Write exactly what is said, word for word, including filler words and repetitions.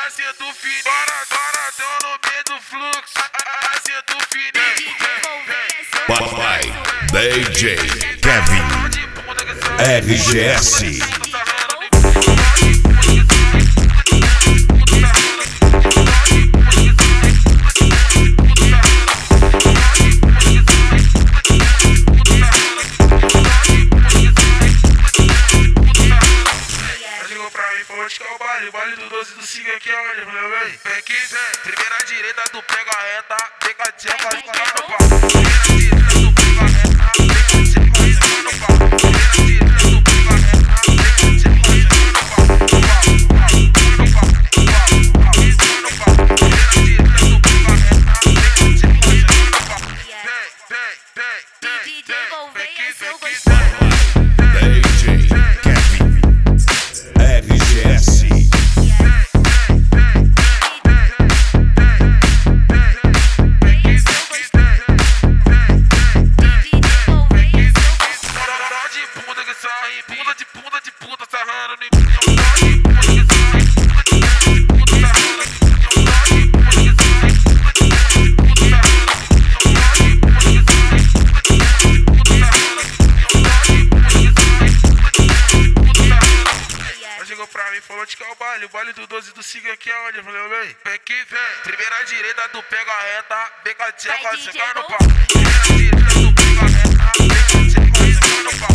Assim do fininho, bora, bora, tão no meio do fluxo. Assim do fininho, Papai, D J Kevin, R G S. Onde que é o baile? O baile do doze do cinco aqui é onde, meu bem? Vem que vem. Primeira direita, tu pega a reta, vem com a tcheca, fica no pau. Primeira direita, tu pega a reta, vem com a tcheca, fica no pau. Primeira direita, tu pega a reta, vem com a tcheca, fica no pau. No pau, no pau, no pau, no pau, no pau. Primeira direita, tu pega a reta, vem com a tcheca, fica no pau. Vem, vem, vem, vem, vem. Vem que vem, que vem. D J Kevin, R G S. Bunda de bunda de puta sarrando no chegou pra mim, falou de que é o baile. O baile do doze do cinco aqui é onde? Eu falei, bem, vem que vem. Primeira direita, tu pega a reta, vem com a tcheca, fica no pau. Primeira direita, tu pega a reta, vem com a tcheca, fica no pau.